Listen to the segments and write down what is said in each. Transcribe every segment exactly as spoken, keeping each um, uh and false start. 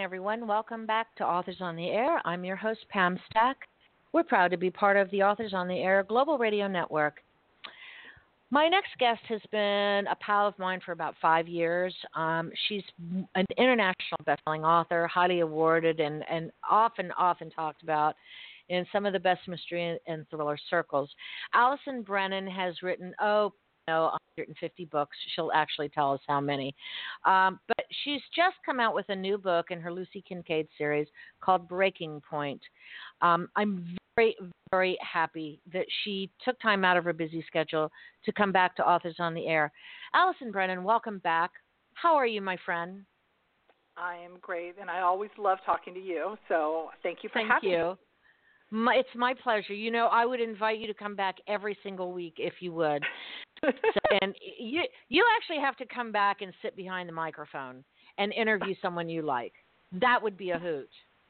everyone. Welcome back to Authors on the Air. I'm your host, Pam Stack. We're proud to be part of the Authors on the Air Global Radio Network. My next guest has been a pal of mine for about five years. Um, she's an international best-selling author, highly awarded, and, and often, often talked about in some of the best mystery and thriller circles. Alison Brennan has written, oh, no, one hundred fifty books. She'll actually tell us how many. Um, but she's just come out with a new book in her Lucy Kincaid series called Breaking Point. Um, I'm very, very happy that she took time out of her busy schedule to come back to Authors on the Air. Alison Brennan, welcome back. How are you, my friend? I am great, and I always love talking to you, so thank you for thank having you. me. My, it's my pleasure. You know, I would invite you to come back every single week if you would. So, and you you actually have to come back and sit behind the microphone and interview someone you like. That would be a hoot.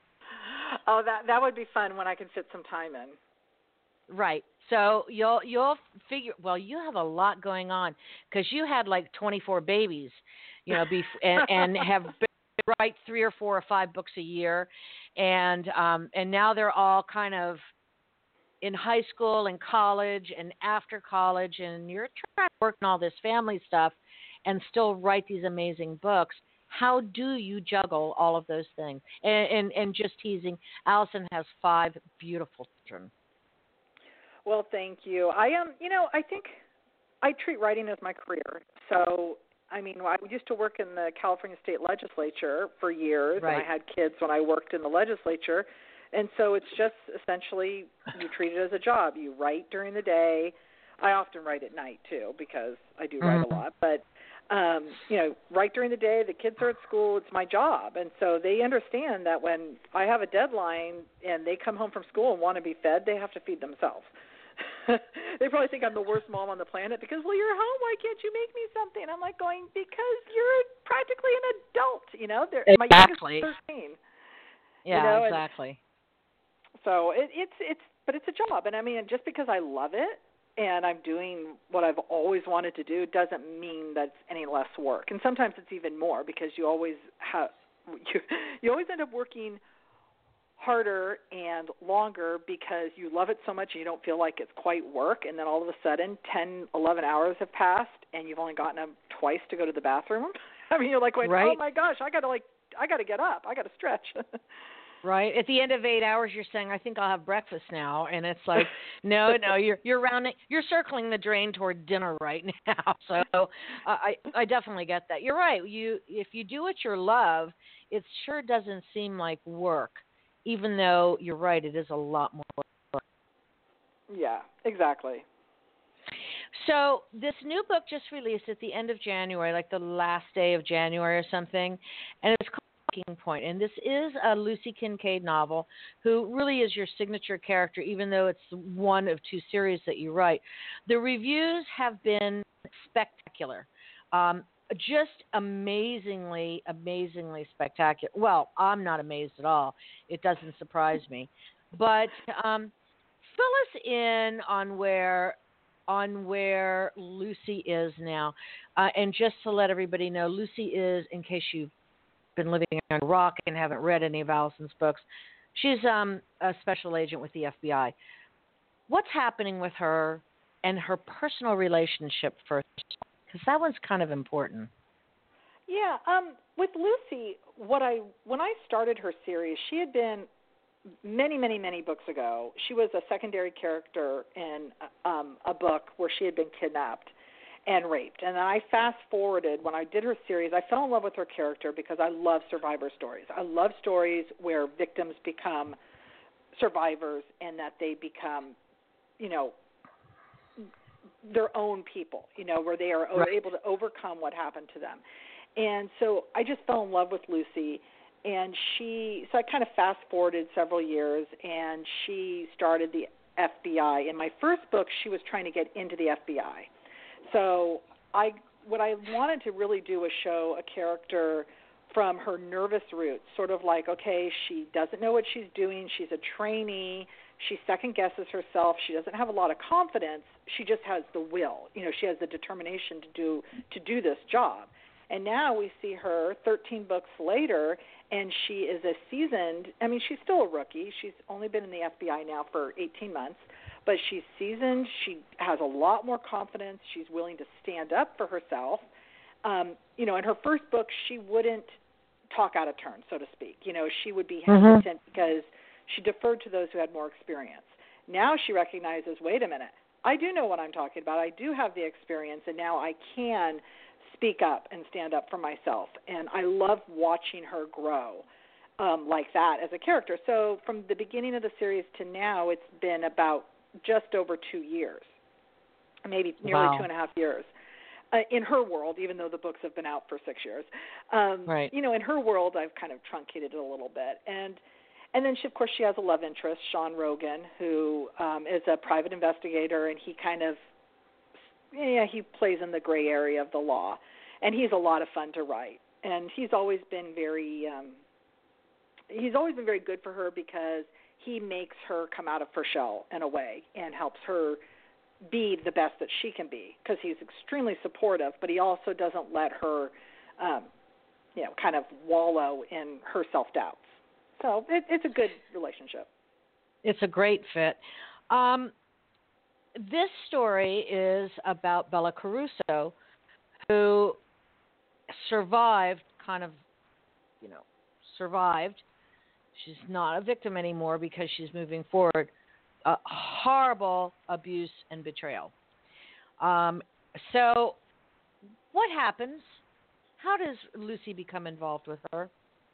Oh, that that would be fun when I can fit some time in. Right. So you'll you'll figure. Well, you have a lot going on because you had like twenty-four babies, you know, bef- and, and have been, write three or four or five books a year, and um and now they're all kind of in high school and college and after college, and you're trying to work on all this family stuff and still write these amazing books. How do you juggle all of those things? And, and, and just teasing, Alison has five beautiful children. Well, thank you. I am, um, you know, I think I treat writing as my career. So, I mean, I used to work in the California State Legislature for years, right. and I had kids when I worked in the legislature. And so it's just essentially you treat it as a job. You write during the day. I often write at night, too, because I do write mm-hmm. a lot. But, um, you know, write during the day. The kids are at school. It's my job. And so they understand that when I have a deadline and they come home from school and want to be fed, they have to feed themselves. They probably think I'm the worst mom on the planet because, well, you're home. Why can't you make me something? I'm like going, because you're practically an adult, you know. They're, exactly. My youngest is thirteen. Yeah, you know, exactly. So it, it's it's but it's a job, and I mean, just because I love it and I'm doing what I've always wanted to do doesn't mean that it's any less work. And sometimes it's even more because you always have you you always end up working harder and longer because you love it so much and you don't feel like it's quite work, and then all of a sudden ten, eleven hours have passed and you've only gotten up twice to go to the bathroom. I mean, you're like going, right. oh my gosh, I got to like I got to get up. I got to stretch. Right. At the end of eight hours, you're saying, I think I'll have breakfast now. And it's like, no, no, you're you're rounding, you're circling the drain toward dinner right now. So uh, I, I definitely get that. You're right. You If you do what you love, it sure doesn't seem like work, even though you're right, it is a lot more work. Yeah, exactly. So this new book just released at the end of January, like the last day of January or something, and it's called Breaking Point. And this is a Lucy Kincaid novel, who really is your signature character, even though it's one of two series that you write. The reviews have been spectacular, um, just amazingly, amazingly spectacular. Well, I'm not amazed at all. It doesn't surprise me. But um, fill us in on where on where Lucy is now. Uh, and just to let everybody know, Lucy is, in case you've been living on a rock and haven't read any of Alison's books, she's um, a special agent with the F B I. What's happening with her and her personal relationship first? Because that one's kind of important. Yeah, um, with Lucy, what I when I started her series, she had been many, many, many books ago. She was a secondary character in um, a book where she had been kidnapped and raped. And then I fast forwarded when I did her series. I fell in love with her character because I love survivor stories. I love stories where victims become survivors and that they become, you know, their own people, you know, where they are right. able to overcome what happened to them. And so I just fell in love with Lucy, and she, so I kind of fast forwarded several years, and she started the F B I. In my first book, she was trying to get into the F B I. So I, what I wanted to really do was show a character from her nervous roots, sort of like, okay, she doesn't know what she's doing. She's a trainee. She second guesses herself. She doesn't have a lot of confidence. She just has the will. You know, she has the determination to do to do this job. And now we see her thirteen books later, and she is a seasoned, I mean, she's still a rookie. She's only been in the F B I now for eighteen months, but she's seasoned. She has a lot more confidence. She's willing to stand up for herself. Um, you know, in her first book, she wouldn't talk out of turn, so to speak. You know, she would be hesitant mm-hmm. because she deferred to those who had more experience. Now she recognizes, wait a minute, I do know what I'm talking about. I do have the experience, and now I can speak up and stand up for myself. And I love watching her grow um, like that as a character. So from the beginning of the series to now, it's been about just over two years, maybe nearly wow. two and a half years. Uh, in her world, even though the books have been out for six years. Um, right. You know, in her world, I've kind of truncated it a little bit. And and then, she, of course, she has a love interest, Sean Rogan, who um, is a private investigator, and he kind of, yeah, he plays in the gray area of the law. And he's a lot of fun to write. And he's always been very, um, he's always been very good for her because he makes her come out of her shell in a way and helps her be the best that she can be, because he's extremely supportive, but he also doesn't let her, um, you know, kind of wallow in her self-doubts. So it, it's a good relationship. It's a great fit. Um, this story is about Bella Caruso, who survived, kind of, you know, survived. She's not a victim anymore because she's moving forward. Uh, horrible abuse and betrayal. Um, so what happens? How does Lucy become involved with her?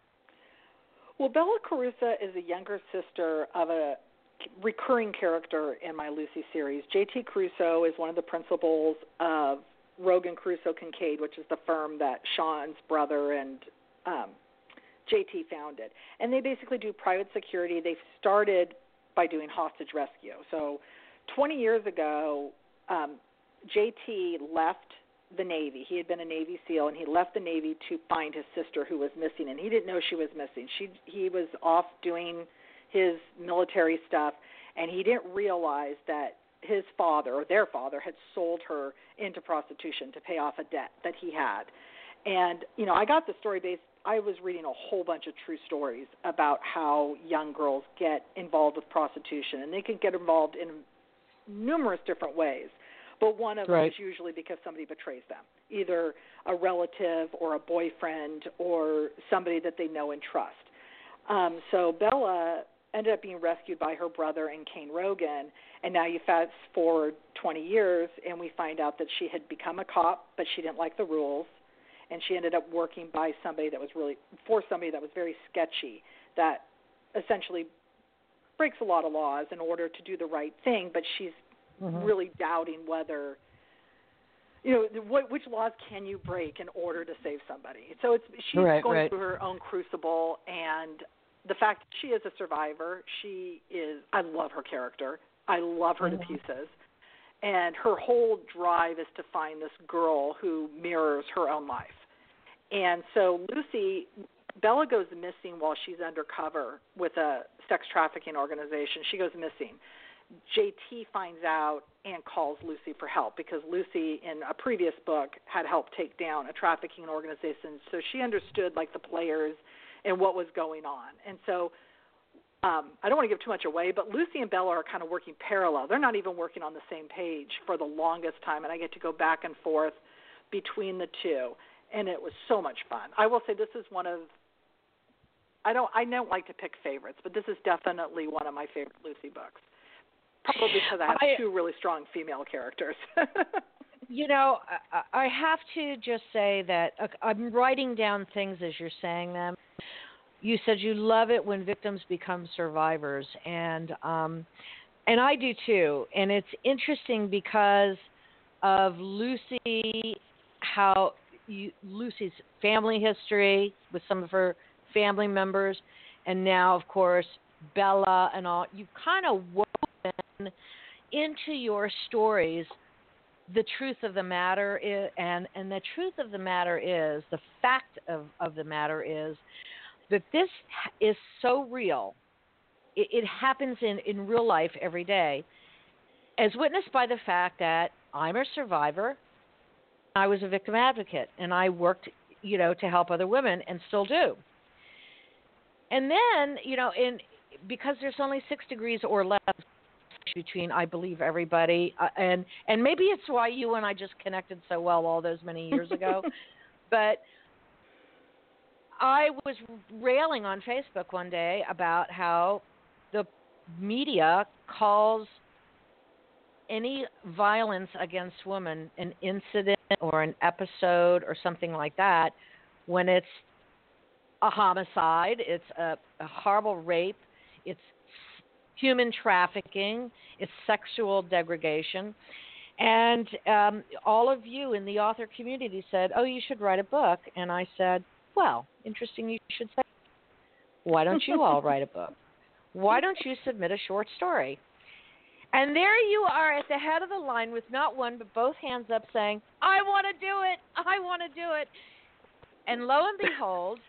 Well, Bella Caruso is a younger sister of a recurring character in my Lucy series. J T Caruso is one of the principals of Rogan Caruso Kincaid, which is the firm that Sean's brother and um, J T founded. And they basically do private security. They started by doing hostage rescue. So twenty years ago, um, J T left the Navy. He had been a Navy SEAL, and he left the Navy to find his sister who was missing, and he didn't know she was missing. She, he was off doing his military stuff, and he didn't realize that his father, or their father, had sold her into prostitution to pay off a debt that he had. And, you know, I got the story based, I was reading a whole bunch of true stories about how young girls get involved with prostitution, and they can get involved in numerous different ways. But one of right. them is usually because somebody betrays them, either a relative or a boyfriend or somebody that they know and trust. Um, so Bella ended up being rescued by her brother and Kane Rogan, and now you fast forward twenty years, and we find out that she had become a cop, but she didn't like the rules. And she ended up working by somebody that was really, for somebody that was very sketchy, that essentially breaks a lot of laws in order to do the right thing, but she's mm-hmm. really doubting whether, you know, what, which laws can you break in order to save somebody. So it's she's right, going right. through her own crucible, and the fact that she is a survivor, she is, I love her character. I love her mm-hmm. to pieces. And her whole drive is to find this girl who mirrors her own life. And so Lucy, Bella goes missing while she's undercover with a sex trafficking organization. She goes missing. J T finds out and calls Lucy for help because Lucy, in a previous book, had helped take down a trafficking organization. So she understood, like, the players and what was going on. And so um, I don't want to give too much away, but Lucy and Bella are kind of working parallel. They're not even working on the same page for the longest time, and I get to go back and forth between the two. And it was so much fun. I will say this is one of, I don't I don't like to pick favorites, but this is definitely one of my favorite Lucy books. Probably because I have I, two really strong female characters. You know, I, I have to just say that uh, I'm writing down things as you're saying them. You said you love it when victims become survivors, and um, and I do too. And it's interesting because of Lucy, how you, Lucy's family history with some of her family members, and now, of course, Bella and all. You've kind of woven into your stories the truth of the matter is, and, and the truth of the matter is, the fact of, of the matter is that this is so real. It, it happens in, in real life every day, as witnessed by the fact that I'm a survivor. I was a victim advocate, and I worked you know, to help other women, and still do. And then, you know, in because there's only six degrees or less between, I believe, everybody, uh, and and maybe it's why you and I just connected so well all those many years ago, but I was railing on Facebook one day about how the media calls any violence against women an incident or an episode or something like that, when it's a homicide, it's a, a horrible rape, it's human trafficking, it's sexual degradation. And um, all of you in the author community said, oh, you should write a book. And I said, well, interesting you should say. Why don't you all write a book? Why don't you submit a short story? And there you are at the head of the line with not one but both hands up saying, I want to do it. I want to do it. And lo and behold,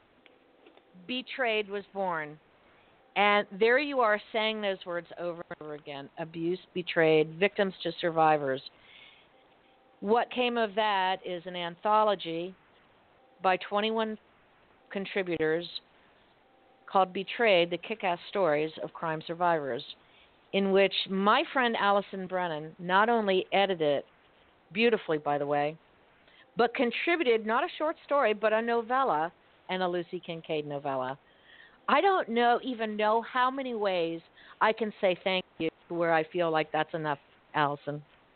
Betrayed was born. And there you are saying those words over and over again. Abuse, betrayed, victims to survivors. What came of that is an anthology by twenty-one contributors called Betrayed, the Kick-Ass Stories of Crime Survivors, in which my friend Allison Brennan not only edited beautifully, by the way, but contributed not a short story, but a novella, and a Lucy Kincaid novella. I don't know even know how many ways I can say thank you where I feel like that's enough, Allison.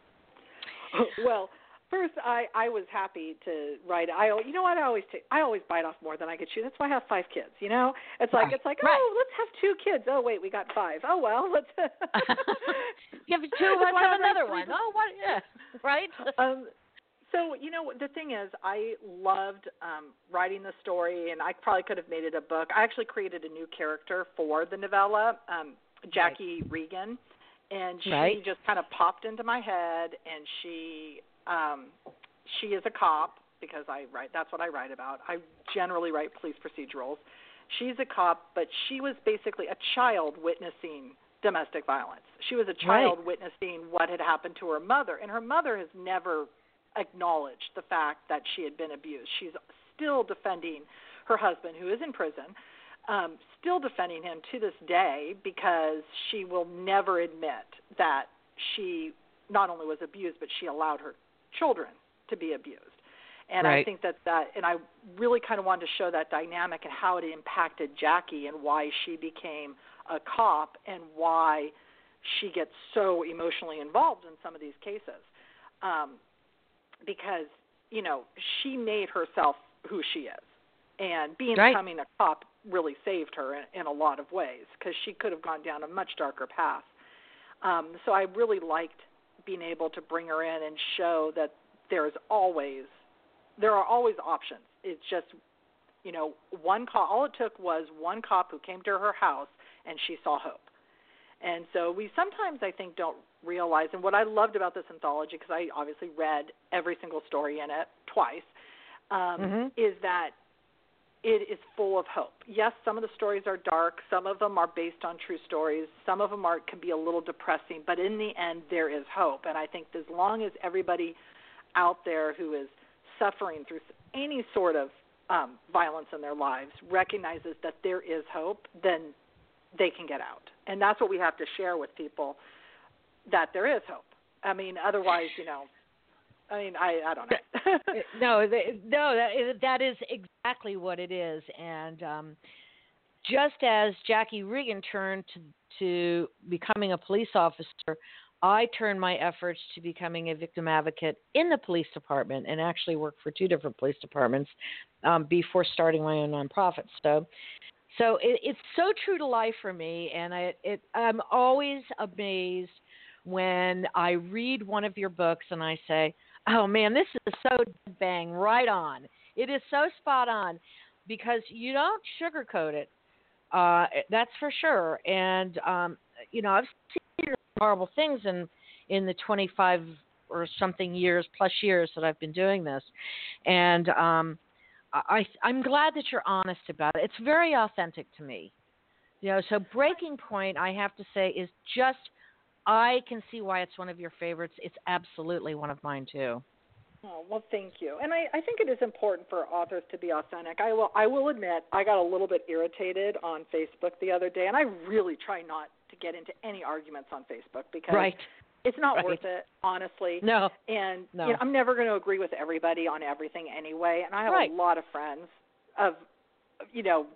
Well, first, I, I was happy to write. I you know what I always take. I always bite off more than I could chew. That's why I have five kids. You know, it's like right. it's like right. oh, let's have two kids. Oh wait, we got five. Oh well, let's. You have two. Let's have another one. Oh what? Yeah, right. um, so you know the thing is, I loved um, writing the story, and I probably could have made it a book. I actually created a new character for the novella, um, Jackie right. Regan. And she right. just kind of popped into my head, and she um, she is a cop, because I write. That's what I write about. I generally write police procedurals. She's a cop, but she was basically a child witnessing domestic violence. She was a child right. witnessing what had happened to her mother, and her mother has never acknowledged the fact that she had been abused. She's still defending her husband, who is in prison. Um, still defending him to this day, because she will never admit that she not only was abused, but she allowed her children to be abused. And right. I think that that, and I really kind of wanted to show that dynamic and how it impacted Jackie and why she became a cop and why she gets so emotionally involved in some of these cases. Um, because, you know, she made herself who she is. And being right. becoming a cop really saved her in, in a lot of ways, because she could have gone down a much darker path. Um, so I really liked being able to bring her in and show that there's always, there are always options. It's just, you know, one cop, all it took was one cop who came to her house and she saw hope. And so we sometimes, I think, don't realize, and what I loved about this anthology, because I obviously read every single story in it twice, um, mm-hmm. is that it is full of hope. Yes, some of the stories are dark. Some of them are based on true stories. Some of them are can be a little depressing. But in the end, there is hope. And I think as long as everybody out there who is suffering through any sort of um, violence in their lives recognizes that there is hope, then they can get out. And that's what we have to share with people, that there is hope. I mean, otherwise, you know, I mean, I, I don't know. no, no, that, that is exactly what it is. And um, just as Jackie Regan turned to, to becoming a police officer, I turned my efforts to becoming a victim advocate in the police department, and actually worked for two different police departments um, before starting my own nonprofit. So, so it, it's so true to life for me, and I, it, I'm always amazed when I read one of your books and I say, oh, man, this is so bang, right on. It is so spot on, because you don't sugarcoat it. Uh, that's for sure. And, um, you know, I've seen horrible things in, in the twenty-five or something years, plus years that I've been doing this. And um, I, I'm glad that you're honest about it. It's very authentic to me. You know, so Breaking Point, I have to say, is just, I can see why it's one of your favorites. It's absolutely one of mine, too. Oh, well, thank you. And I, I think it is important for authors to be authentic. I will I will admit I got a little bit irritated on Facebook the other day, and I really try not to get into any arguments on Facebook because right. it's not right. worth it, honestly. No. And no. You know, I'm never going to agree with everybody on everything anyway, and I have right. a lot of friends of, you know,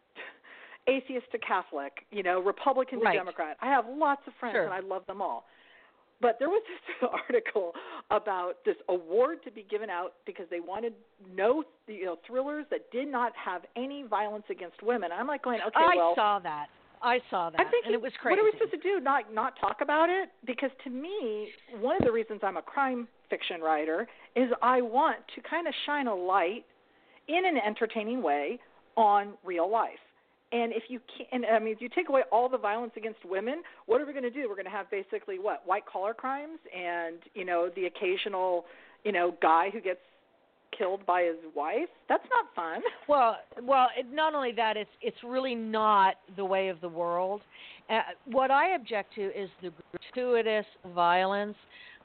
atheist to Catholic, you know, Republican to right. Democrat. I have lots of friends, sure. and I love them all. But there was this article about this award to be given out because they wanted no, you know, thrillers that did not have any violence against women. I'm like going, okay, I well, I saw that. I saw that, I'm thinking, and it was crazy. What are we supposed to do? Not not talk about it? Because to me, one of the reasons I'm a crime fiction writer is I want to kind of shine a light in an entertaining way on real life. And if you can't, and I mean, if you take away all the violence against women, what are we going to do? We're going to have basically what, white collar crimes, and you know, the occasional, you know, guy who gets killed by his wife. That's not fun. Well, well, it, not only that, it's it's really not the way of the world. Uh, what I object to is the gratuitous violence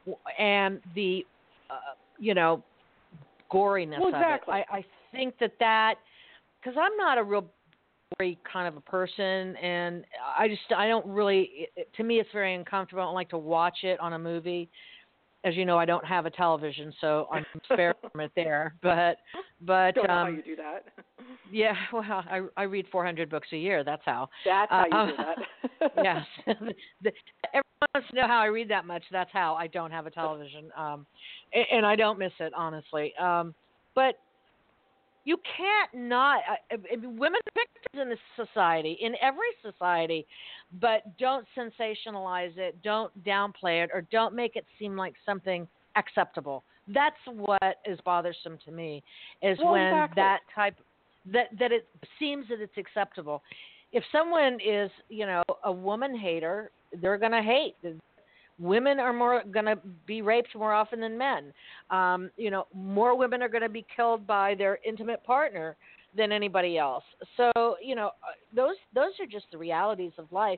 and the, uh, you know, goriness well, exactly. of it. I, I think that that, because I'm not a real very kind of a person, and I just I don't really. It, to me, it's very uncomfortable. I don't like to watch it on a movie. As you know, I don't have a television, so I'm spared from it there. But but don't know um, how you do that. yeah, well, I I read four hundred books a year. That's how. That's how you uh, do that. yes, the, everyone wants to know how I read that much. That's how. I don't have a television, um, and, and I don't miss it honestly. Um, but you can't not uh, women are victims in this society, in every society, but don't sensationalize it, don't downplay it, or don't make it seem like something acceptable. That's what is bothersome to me, is well, when exactly. that type that that it seems that it's acceptable. If someone is, you know, a woman hater, they're going to hate. Women are more going to be raped more often than men. Um, you know, more women are going to be killed by their intimate partner than anybody else. So, you know, those those are just the realities of life.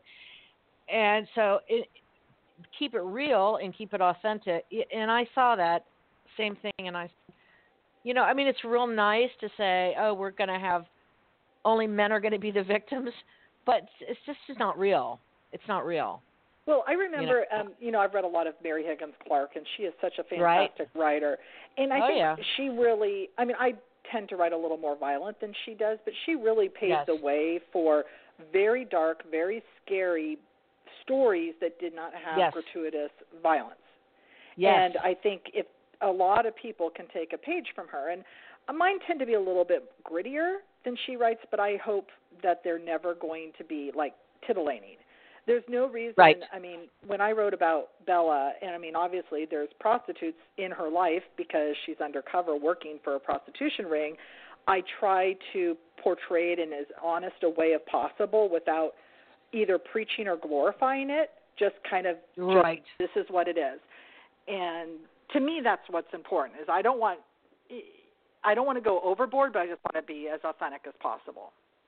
And so, it, keep it real and keep it authentic. And I saw that same thing, and I, you know, I mean, it's real nice to say, oh, we're going to have only men are going to be the victims, but it's just it's not real. It's not real. Well, I remember, you know, um, you know, I've read a lot of Mary Higgins Clark, and she is such a fantastic right? writer. And I oh, think yeah. she really, I mean, I tend to write a little more violent than she does, but she really paved yes. the way for very dark, very scary stories that did not have yes. gratuitous violence. Yes. And I think if a lot of people can take a page from her, and mine tend to be a little bit grittier than she writes, but I hope that they're never going to be like titillating. There's no reason, right. I mean, when I wrote about Bella, and I mean, obviously there's prostitutes in her life because she's undercover working for a prostitution ring, I try to portray it in as honest a way as possible without either preaching or glorifying it, just kind of, right. just, this is what it is. And to me, that's what's important, is I don't want, I don't want to go overboard, but I just want to be as authentic as possible.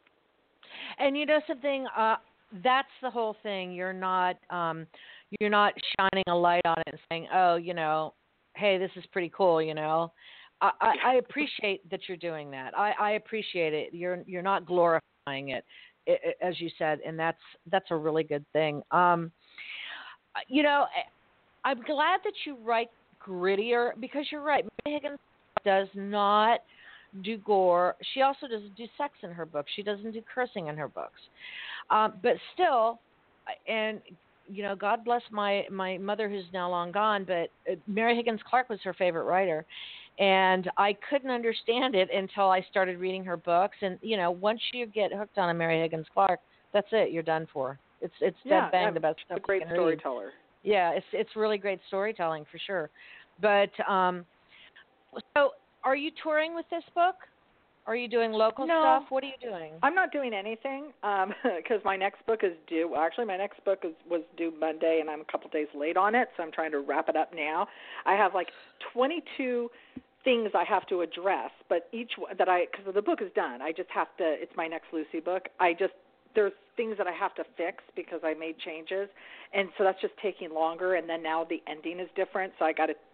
And you know something, uh, that's the whole thing. You're not um, you're not shining a light on it and saying, oh, you know, hey, this is pretty cool, you know. I, I, I appreciate that you're doing that. I, I appreciate it. You're you're not glorifying it, it, it, as you said, and that's that's a really good thing. Um, you know, I'm glad that you write grittier, because you're right. Mary Higgins does not do gore. She also doesn't do sex in her books. She doesn't do cursing in her books. Um, but still, and, you know, God bless my, my mother who's now long gone, but Mary Higgins Clark was her favorite writer. And I couldn't understand it until I started reading her books. And, you know, once you get hooked on a Mary Higgins Clark, that's it. You're done for. It's it's yeah, dead bang the best stuff. A great you can storyteller. Read. Yeah, it's it's really great storytelling for sure. But um, so are you touring with this book? Are you doing local no, stuff? What are you doing? I'm not doing anything because um, my next book is due. Well, actually, my next book is, was due Monday, and I'm a couple days late on it, so I'm trying to wrap it up now. I have like twenty-two things I have to address, but each that I because the book is done. I just have to. It's my next Lucy book. I just there's things that I have to fix because I made changes, and so that's just taking longer. And then now the ending is different, so I got to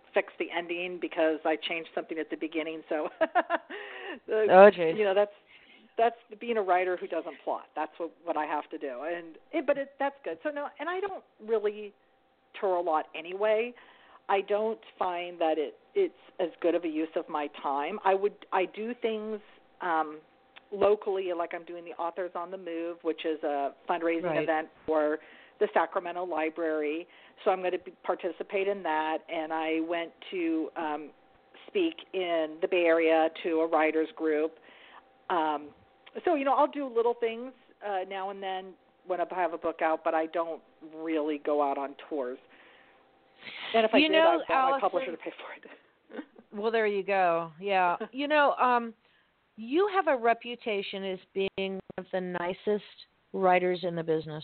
fix the ending because I changed something at the beginning. So, the, Oh, geez. you know, that's that's being a writer who doesn't plot. That's what what I have to do. And it, but it, that's good. So no, and I don't really tour a lot anyway. I don't find that it it's as good of a use of my time. I would I do things um, locally, like I'm doing the Authors on the Move, which is a fundraising Right. event for the Sacramento Library. So I'm going to be, participate in that. And I went to um, speak in the Bay Area to a writers group. Um, so you know, I'll do little things uh, now and then when I have a book out, but I don't really go out on tours. And if I You did, know, I'd want my Allison, publisher to pay for it. well, there you go. Yeah. You know, um, you have a reputation as being one of the nicest writers in the business.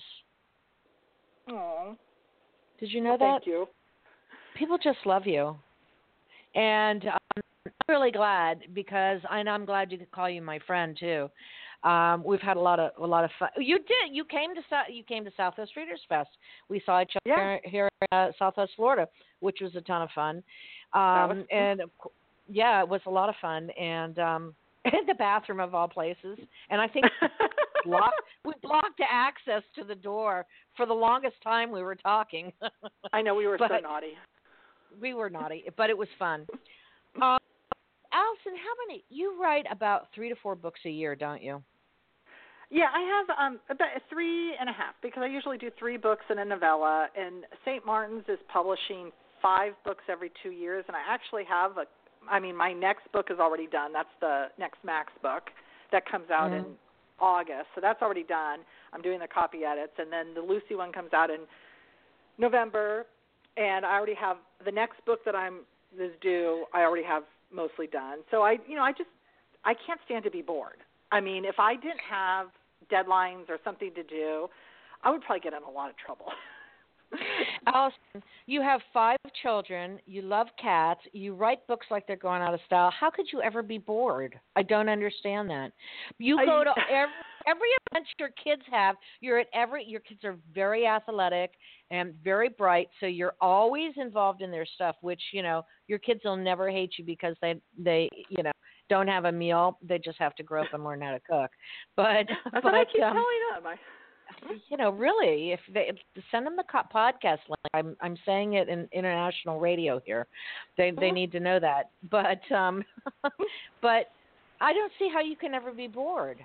Aw. Did you know Well, that? thank you. People just love you. And um, I'm really glad because, and I'm glad you could call you my friend too. Um, we've had a lot of a lot of fun. You did. You came to Sou- you came to Southwest Readers Fest. We saw each other Yeah. here in uh, Southwest Florida, which was a ton of fun. Um, was- and of cou- yeah, it was a lot of fun. And um, in the bathroom of all places. And I think blocked, we blocked access to the door for the longest time we were talking. I know we were so But- naughty. We were naughty, but it was fun. Um, Allison, how many? You write about three to four books a year, don't you? Yeah, I have um about three and a half because I usually do three books and a novella. And Saint Martin's is publishing five books every two years, and I actually have a. I mean, my next book is already done. That's the next Max book that comes out Mhm. in August, so that's already done. I'm doing the copy edits, and then the Lucy one comes out in November. And I already have the next book that I'm is due. I already have mostly done. So I, you know, I just I can't stand to be bored. I mean, if I didn't have deadlines or something to do, I would probably get in a lot of trouble. Allison, you have five children. You love cats. You write books like they're going out of style. How could you ever be bored? I don't understand that. You go I- to every every event your kids have. You're at every. Your kids are very athletic and very bright, so you're always involved in their stuff. Which you know, your kids will never hate you because they they you know don't have a meal. They just have to grow up and learn how to cook. But That's but what I keep um, telling them. I, you know, really, if they if, send them the co- podcast link. I'm I'm saying it in international radio here. They they need to know that. But um, but I don't see how you can ever be bored.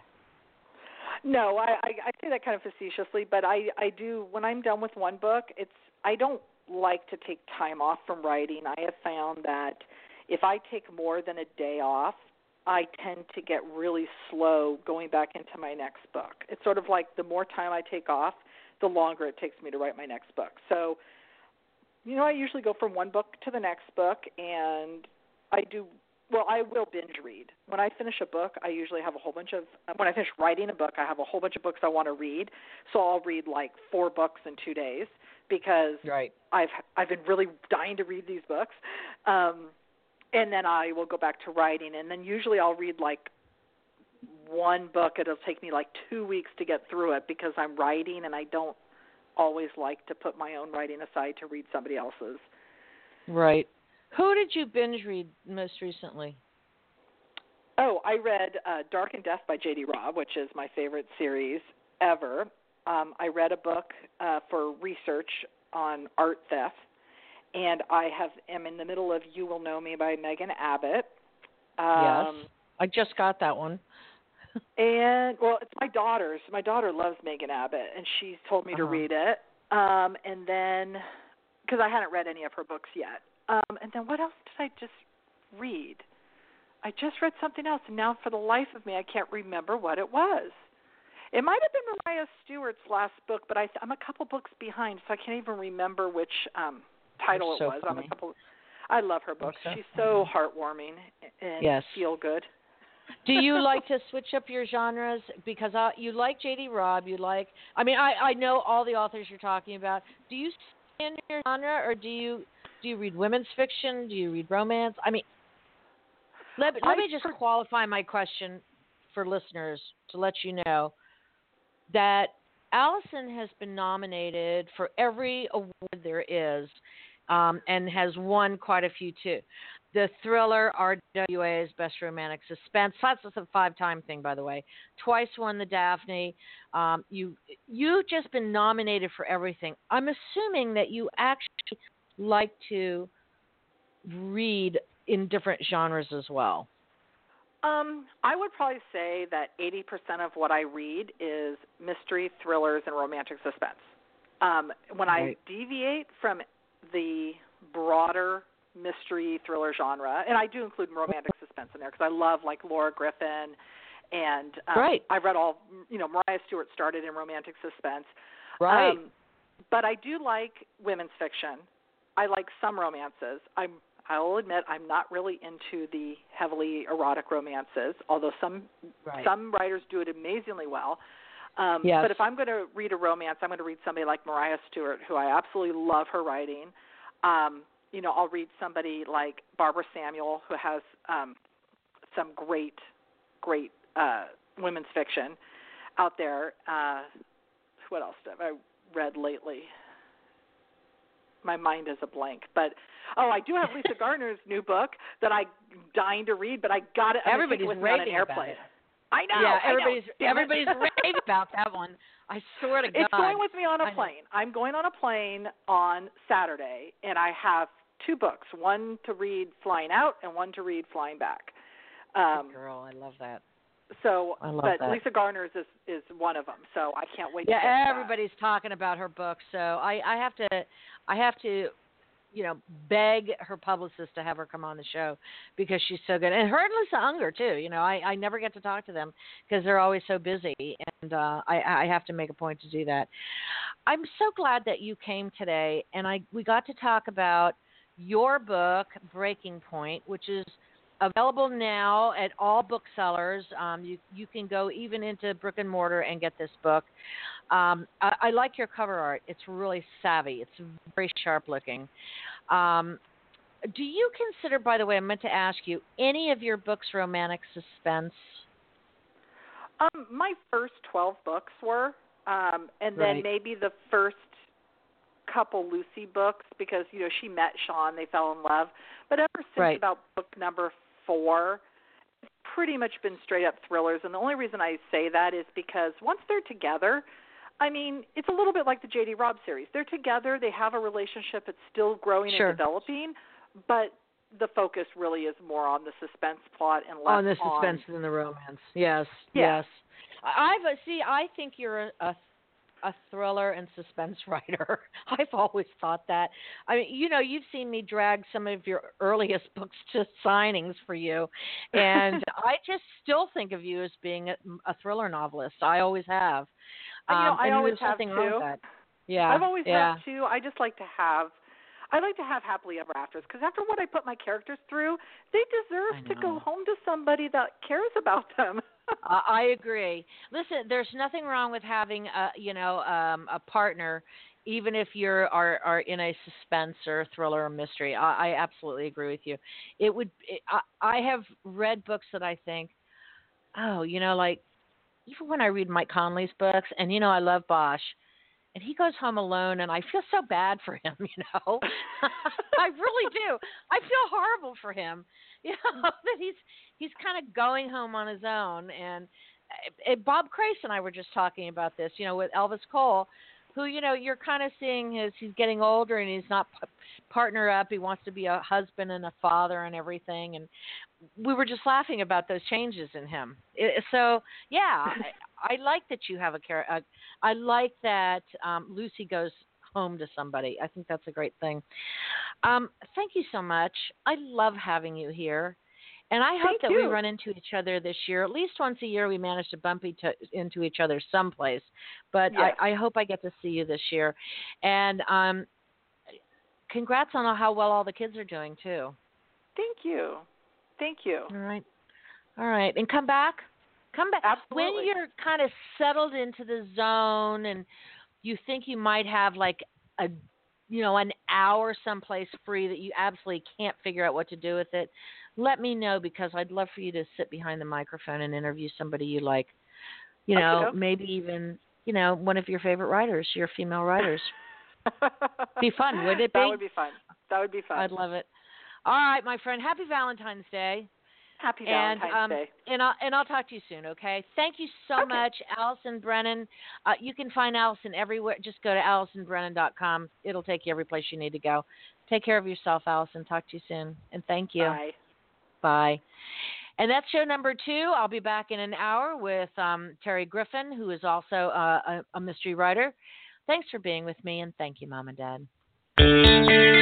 No, I, I, I say that kind of facetiously, but I, I do, when I'm done with one book, it's I don't like to take time off from writing. I have found that if I take more than a day off, I tend to get really slow going back into my next book. It's sort of like the more time I take off, the longer it takes me to write my next book. So, you know, I usually go from one book to the next book, and I do Well, I will binge read. When I finish a book, I usually have a whole bunch of, when I finish writing a book, I have a whole bunch of books I want to read. So I'll read like four books in two days because Right. I've I've been really dying to read these books. Um, and then I will go back to writing. And then usually I'll read like one book. It'll take me like two weeks to get through it because I'm writing and I don't always like to put my own writing aside to read somebody else's. Right. Who did you binge read most recently? Oh, I read uh, Dark and Death by J D Robb, which is my favorite series ever. Um, I read a book uh, for research on art theft, and I have am in the middle of You Will Know Me by Megan Abbott. Um, yes. I just got that one. And, well, it's my daughter's. My daughter loves Megan Abbott, and she's told me Uh-huh. to read it. Um, and then, because I hadn't read any of her books yet. Um, and then what else did I just read? I just read something else, and now for the life of me, I can't remember what it was. It might have been Mariah Stewart's last book, but I, I'm a couple books behind, so I can't even remember which um, title so it was. I'm funny. a couple. I love her books. so She's so heartwarming and Yes. feel good. Do you like to switch up your genres? Because uh, you like J D Robb, you like, I mean, I, I know all the authors you're talking about. Do you stay in your genre, or do you do you read women's fiction? Do you read romance? I mean, let, let I me just per- qualify my question for listeners to let you know that Allison has been nominated for every award there is. um, and has won quite a few too. The thriller R W A's Best Romantic Suspense. That's a five-time thing, by the way. Twice won the Daphne. Um, you you've just been nominated for everything. I'm assuming that you actually like to read in different genres as well. Um, I would probably say that eighty percent of what I read is mystery, thrillers, and romantic suspense. Um, when Right. I deviate from the broader mystery thriller genre, and I do include romantic suspense in there because I love like Laura Griffin, and um, Right. I've read all, you know, Mariah Stewart started in romantic suspense. Right. Um, but I do like women's fiction. I like some romances. I'm I'll admit I'm not really into the heavily erotic romances, although some Right. some writers do it amazingly well. Um, Yes. But if I'm going to read a romance, I'm going to read somebody like Mariah Stewart, who I absolutely love her writing. Um, you know, I'll read somebody like Barbara Samuel, who has um, some great, great uh, women's fiction out there. Uh, what else have I read lately? My mind is a blank. But, oh, I do have Lisa Gardner's new book that I'm dying to read, but I got it. I'm gonna take Everybody's it with me on an raving airplane. about it. I know. Yeah, I know. everybody's Damn it. everybody's raving about that one. I swear to God. It's going with me on a I know. plane. I'm going on a plane on Saturday, and I have two books, one to read flying out and one to read flying back. Um, Good girl, I love that. So, I love but that. Lisa Gardner's is, is one of them, so I can't wait to Yeah, get that. everybody's talking about her book, so I, I have to, I have to, you know, beg her publicist to have her come on the show because she's so good, and her and Lisa Unger too. You know, I, I never get to talk to them because they're always so busy, and uh, I, I have to make a point to do that. I'm so glad that you came today, and I we got to talk about your book, Breaking Point, which is available now at all booksellers. Um, you you can go even into brick and mortar and get this book. Um, I, I like your cover art. It's really savvy. It's very sharp looking. Um, do you consider, by the way, I meant to ask you, any of your books romantic suspense? Um, my first twelve books were, um, and then Right. maybe the first couple Lucy books because, you know, she met Sean, they fell in love. But ever since Right. about book number four, it's pretty much been straight up thrillers. And the only reason I say that is because once they're together, I mean, it's a little bit like the J D. Robb series. They're together, they have a relationship, it's still growing Sure. and developing, but the focus really is more on the suspense plot and less On the suspense on, than the romance. Yes. Yeah. Yes. I've uh, see. I think you're a, a a thriller and suspense writer. I've always thought that. I mean, you know, you've seen me drag some of your earliest books to signings for you, and I just still think of you as being a, a thriller novelist. I always have. You know, Um, I and always there's have nothing wrong too. with that. Yeah. I've always yeah. have too. I just like to have, I like to have happily ever afters because after what I put my characters through, they deserve I to go know. home to somebody that cares about them. Uh, I agree. Listen, there's nothing wrong with having a, you know, um, a partner, even if you're are, are in a suspense or thriller or mystery. I, I absolutely agree with you. It would. It, I, I have read books that I think, oh, you know, like even when I read Mike Conley's books, and you know, I love Bosch, and he goes home alone, and I feel so bad for him. You know, I really do. I feel horrible for him. You know that he's he's kind of going home on his own. And uh, Bob Crace and I were just talking about this. You know, with Elvis Cole, who you know you're kind of seeing as he's getting older and he's not p- partner up. He wants to be a husband and a father and everything. And we were just laughing about those changes in him. It, so yeah, I, I like that you have a character. I like that um, Lucy goes home to somebody. I think that's a great thing. Um, thank you so much. I love having you here. And I hope Thank that you. we run into each other this year. At least once a year we manage to bump each, into each other someplace. But Yes. I, I hope I get to see you this year. And um, congrats on how well all the kids are doing, too. Thank you. Thank you. All right. All right. And come back. Come back. Absolutely. When you're kind of settled into the zone and you think you might have like a, you know, an hour someplace free that you absolutely can't figure out what to do with it, let me know because I'd love for you to sit behind the microphone and interview somebody you like. You know, Okay. maybe even, you know, one of your favorite writers, your female writers. Be fun, wouldn't it be? That would be fun. That would be fun. I'd love it. All right, my friend. Happy Valentine's Day. Happy And, Valentine's um, Day. And I'll, and I'll talk to you soon, okay? Thank you so Okay. much, Allison Brennan. Uh, you can find Allison everywhere. Just go to allison brennan dot com. It'll take you every place you need to go. Take care of yourself, Allison. Talk to you soon. And thank you. Bye. Bye. And that's show number two. I'll be back in an hour with um, Terry Griffin, who is also uh, a, a mystery writer. Thanks for being with me, and thank you, Mom and Dad.